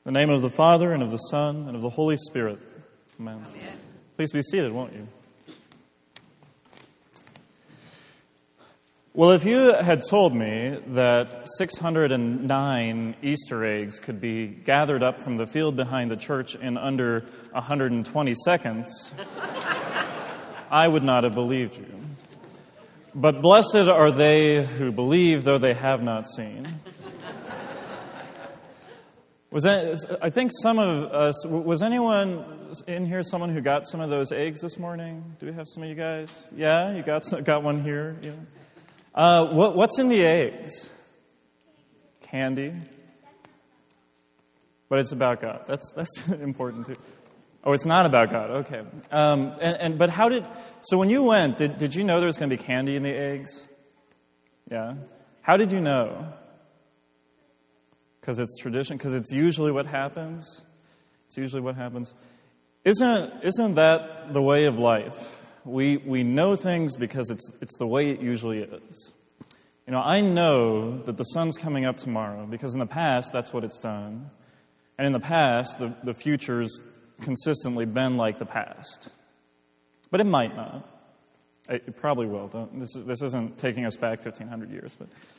In the name of the Father, and of the Son, and of the Holy Spirit. Amen. Amen. Please be seated, won't you? Well, if you had told me that 609 Easter eggs could be gathered up from the field behind the church in under 120 seconds, I would not have believed you. But blessed are they who believe, though they have not seen. I think some of us, was anyone in here someone who got some of those eggs this morning? Do we have some of you guys? Yeah, you got one here? Yeah. What's in the eggs? Candy. But it's about God. That's important too. Oh, it's not about God. Okay. But so when you went, did you know there was going to be candy in the eggs? Yeah. How did you know? Because it's tradition, because it's usually what happens. It's usually what happens. Isn't that the way of life? We know things because it's the way it usually is. You know, I know that the sun's coming up tomorrow because in the past that's what it's done. And in the past, the future's consistently been like the past. But it might not. It probably will. This isn't taking us back 1,500 years.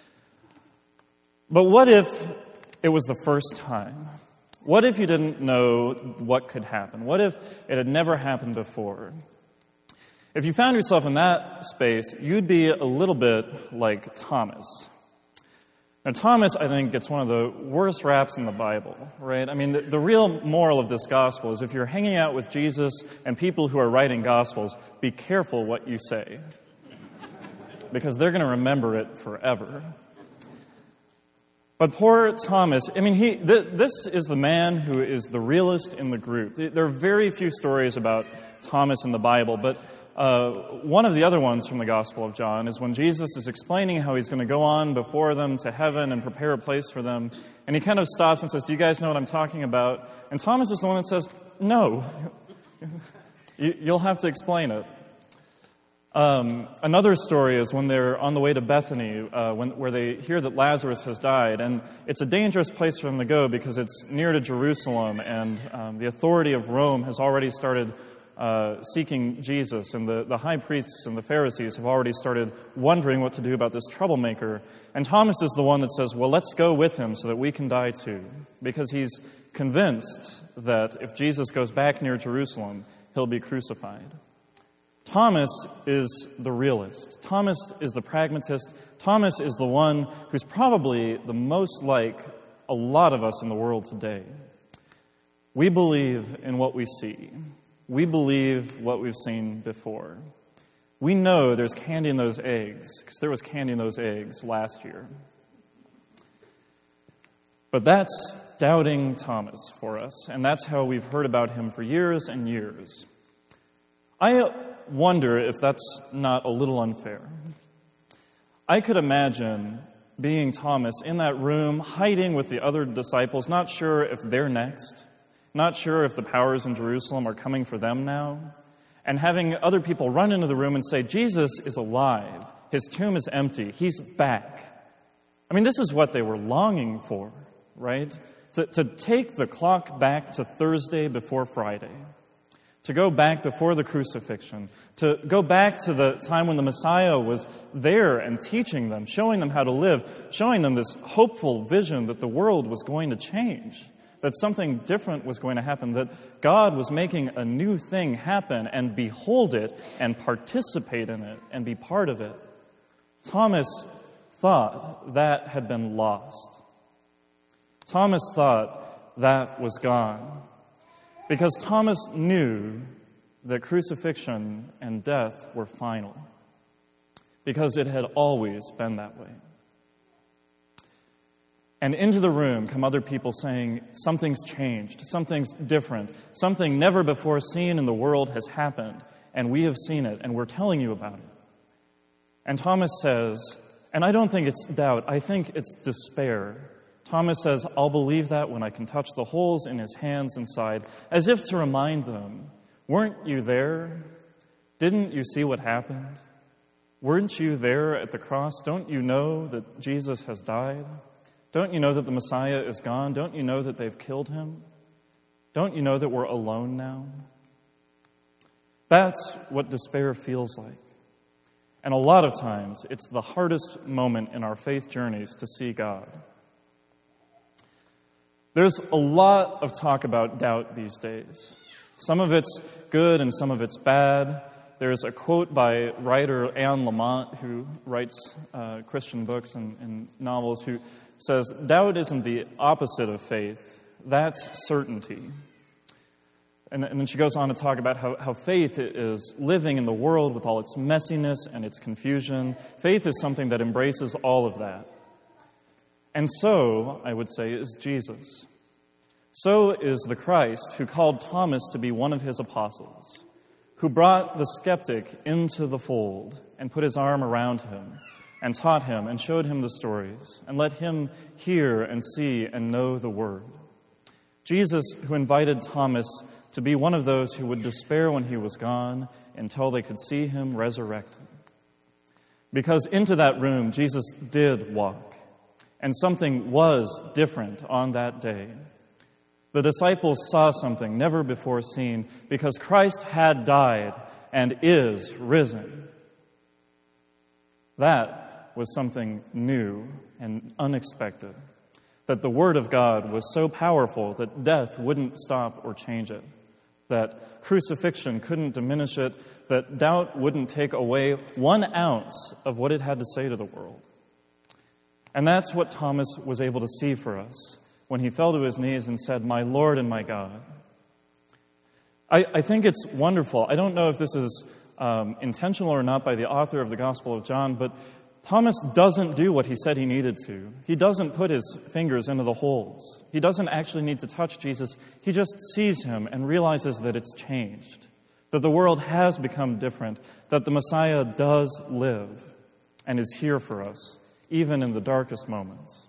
But what if it was the first time? What if you didn't know what could happen? What if it had never happened before? If you found yourself in that space, you'd be a little bit like Thomas. Now, Thomas, I think, gets one of the worst raps in the Bible, right? I mean, the real moral of this gospel is if you're hanging out with Jesus and people who are writing gospels, be careful what you say, because they're going to remember it forever. But poor Thomas, I mean, this is the man who is the realist in the group. There are very few stories about Thomas in the Bible, but one of the other ones from the Gospel of John is when Jesus is explaining how he's going to go on before them to heaven and prepare a place for them, and he kind of stops and says, "Do you guys know what I'm talking about?" And Thomas is the one that says, "No, you'll have to explain it." Another story is when they're on the way to Bethany, where they hear that Lazarus has died, and it's a dangerous place for them to go because it's near to Jerusalem, and the authority of Rome has already started seeking Jesus, and the high priests and the Pharisees have already started wondering what to do about this troublemaker. And Thomas is the one that says, "Well, let's go with him so that we can die too," because he's convinced that if Jesus goes back near Jerusalem, he'll be crucified. Thomas is the realist. Thomas is the pragmatist. Thomas is the one who's probably the most like a lot of us in the world today. We believe in what we see. We believe what we've seen before. We know there's candy in those eggs, because there was candy in those eggs last year. But that's doubting Thomas for us, and that's how we've heard about him for years and years. I wonder if that's not a little unfair. I could imagine being Thomas in that room, hiding with the other disciples, not sure if they're next, not sure if the powers in Jerusalem are coming for them now, and having other people run into the room and say, "Jesus is alive. His tomb is empty. He's back." I mean, this is what they were longing for, right? To take the clock back to Thursday before Friday. To go back before the crucifixion, to go back to the time when the Messiah was there and teaching them, showing them how to live, showing them this hopeful vision that the world was going to change, that something different was going to happen, that God was making a new thing happen, and behold it and participate in it and be part of it. Thomas thought that had been lost. Thomas thought that was gone. Because Thomas knew that crucifixion and death were final. Because it had always been that way. And into the room come other people saying, "Something's changed, something's different, something never before seen in the world has happened, and we have seen it, and we're telling you about it." And Thomas says, and I don't think it's doubt, I think it's despair. Thomas says, "I'll believe that when I can touch the holes in his hands and side," as if to remind them, weren't you there? Didn't you see what happened? Weren't you there at the cross? Don't you know that Jesus has died? Don't you know that the Messiah is gone? Don't you know that they've killed him? Don't you know that we're alone now? That's what despair feels like. And a lot of times, it's the hardest moment in our faith journeys to see God. There's a lot of talk about doubt these days. Some of it's good and some of it's bad. There's a quote by writer Anne Lamott, who writes Christian books and novels, who says, "Doubt isn't the opposite of faith, that's certainty." And then she goes on to talk about how faith is living in the world with all its messiness and its confusion. Faith is something that embraces all of that. And so, I would say, is Jesus. So is the Christ who called Thomas to be one of his apostles, who brought the skeptic into the fold and put his arm around him and taught him and showed him the stories and let him hear and see and know the word. Jesus who invited Thomas to be one of those who would despair when he was gone until they could see him resurrected. Because into that room, Jesus did walk, and something was different on that day. The disciples saw something never before seen because Christ had died and is risen. That was something new and unexpected, that the Word of God was so powerful that death wouldn't stop or change it, that crucifixion couldn't diminish it, that doubt wouldn't take away 1 ounce of what it had to say to the world. And that's what Thomas was able to see for us when he fell to his knees and said, "My Lord and my God." I think it's wonderful. I don't know if this is intentional or not by the author of the Gospel of John, but Thomas doesn't do what he said he needed to. He doesn't put his fingers into the holes. He doesn't actually need to touch Jesus. He just sees him and realizes that it's changed, that the world has become different, that the Messiah does live and is here for us, even in the darkest moments.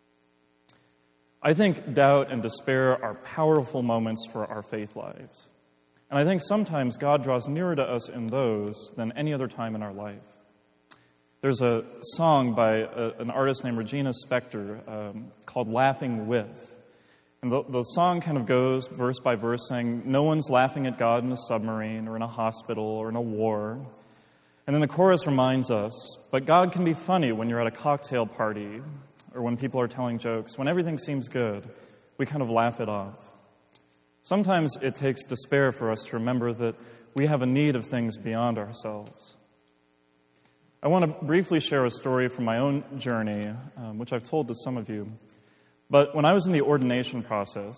I think doubt and despair are powerful moments for our faith lives. And I think sometimes God draws nearer to us in those than any other time in our life. There's a song by an artist named Regina Spektor called "Laughing With." And the song kind of goes verse by verse saying, no one's laughing at God in a submarine or in a hospital or in a war. And then the chorus reminds us, but God can be funny when you're at a cocktail party or when people are telling jokes. When everything seems good, we kind of laugh it off. Sometimes it takes despair for us to remember that we have a need of things beyond ourselves. I want to briefly share a story from my own journey, which I've told to some of you. But when I was in the ordination process,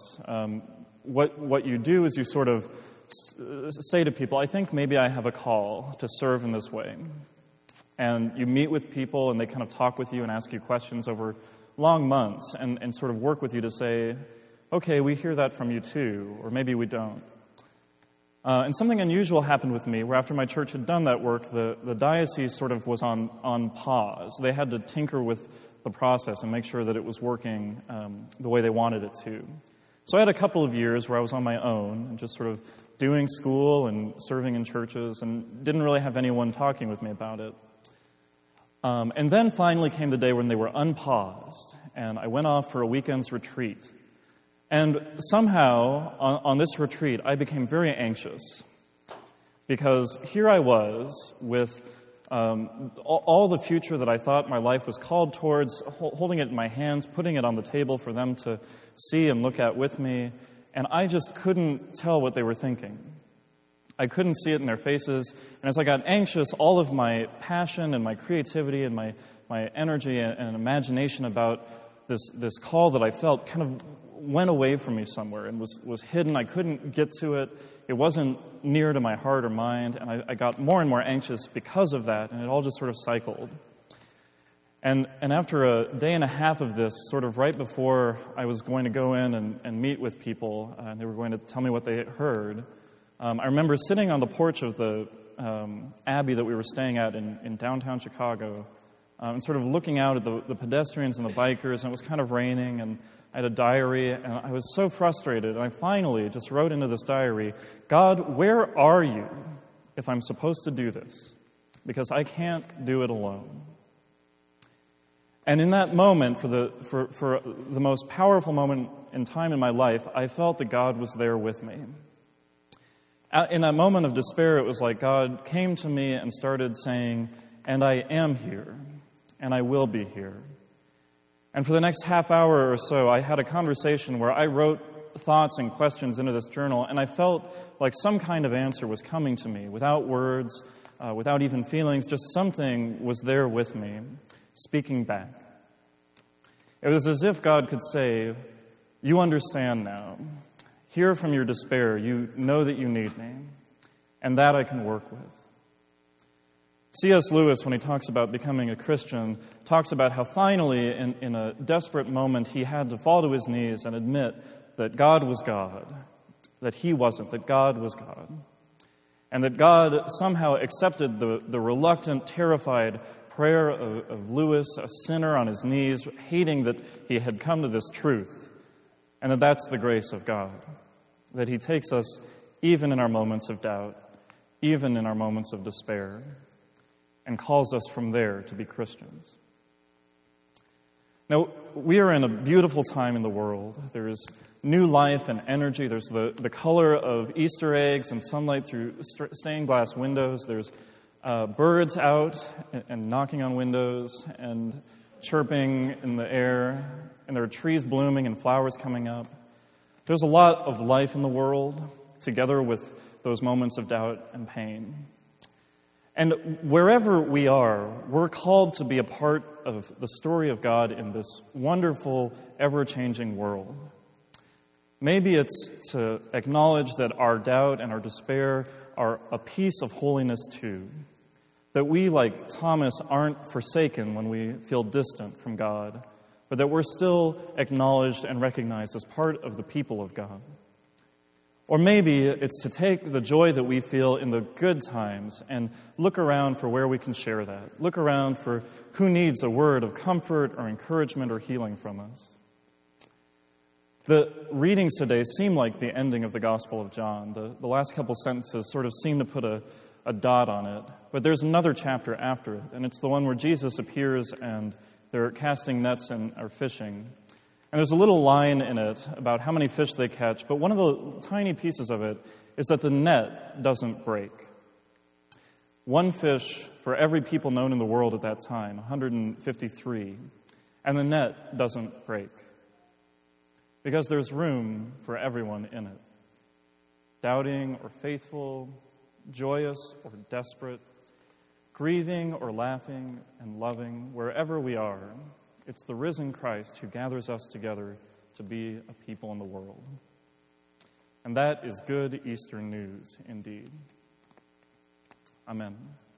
what you do is you sort of say to people, I think maybe I have a call to serve in this way. And you meet with people and they kind of talk with you and ask you questions over long months and sort of work with you to say, okay, we hear that from you too, or maybe we don't. And something unusual happened with me, where after my church had done that work, the diocese sort of was on pause. They had to tinker with the process and make sure that it was working the way they wanted it to. So I had a couple of years where I was on my own and just sort of doing school and serving in churches and didn't really have anyone talking with me about it. And then finally came the day when they were unpaused, and I went off for a weekend's retreat. And somehow, on this retreat, I became very anxious because here I was with all the future that I thought my life was called towards, holding it in my hands, putting it on the table for them to see and look at with me, and I just couldn't tell what they were thinking. I couldn't see it in their faces, and as I got anxious, all of my passion and my creativity and my energy and imagination about this call that I felt kind of went away from me somewhere and was hidden. I couldn't get to it. It wasn't near to my heart or mind, and I got more and more anxious because of that, and it all just sort of cycled. And after a day and a half of this, sort of right before I was going to go in and meet with people, and they were going to tell me what they heard, I remember sitting on the porch of the abbey that we were staying at in downtown Chicago, and sort of looking out at the pedestrians and the bikers, and it was kind of raining, and I had a diary, and I was so frustrated, and I finally just wrote into this diary, God, where are you if I'm supposed to do this? Because I can't do it alone. And in that moment, for the most powerful moment in time in my life, I felt that God was there with me. In that moment of despair, it was like God came to me and started saying, "And I am here, and I will be here." And for the next half hour or so, I had a conversation where I wrote thoughts and questions into this journal, and I felt like some kind of answer was coming to me without words, without even feelings, just something was there with me, speaking back. It was as if God could say, "You understand now. Here from your despair, you know that you need me, and that I can work with." C.S. Lewis, when he talks about becoming a Christian, talks about how finally, in a desperate moment, he had to fall to his knees and admit that God was God, that he wasn't, that God was God, and that God somehow accepted the reluctant, terrified prayer of Lewis, a sinner on his knees, hating that he had come to this truth, and that that's the grace of God, that he takes us even in our moments of doubt, even in our moments of despair, and calls us from there to be Christians. Now, we are in a beautiful time in the world. There's new life and energy. There's the color of Easter eggs and sunlight through stained glass windows. There's birds out and knocking on windows and chirping in the air. And there are trees blooming and flowers coming up. There's a lot of life in the world, together with those moments of doubt and pain. And wherever we are, we're called to be a part of the story of God in this wonderful, ever-changing world. Maybe it's to acknowledge that our doubt and our despair are a piece of holiness too. That we, like Thomas, aren't forsaken when we feel distant from God, but that we're still acknowledged and recognized as part of the people of God. Or maybe it's to take the joy that we feel in the good times and look around for where we can share that. Look around for who needs a word of comfort or encouragement or healing from us. The readings today seem like the ending of the Gospel of John. The last couple sentences sort of seem to put a dot on it. But there's another chapter after it, and it's the one where Jesus appears and they're casting nets and are fishing. And there's a little line in it about how many fish they catch, but one of the tiny pieces of it is that the net doesn't break. One fish for every people known in the world at that time, 153, and the net doesn't break. Because there's room for everyone in it. Doubting or faithful, joyous or desperate, grieving or laughing and loving, wherever we are, it's the risen Christ who gathers us together to be a people in the world. And that is good Easter news indeed. Amen.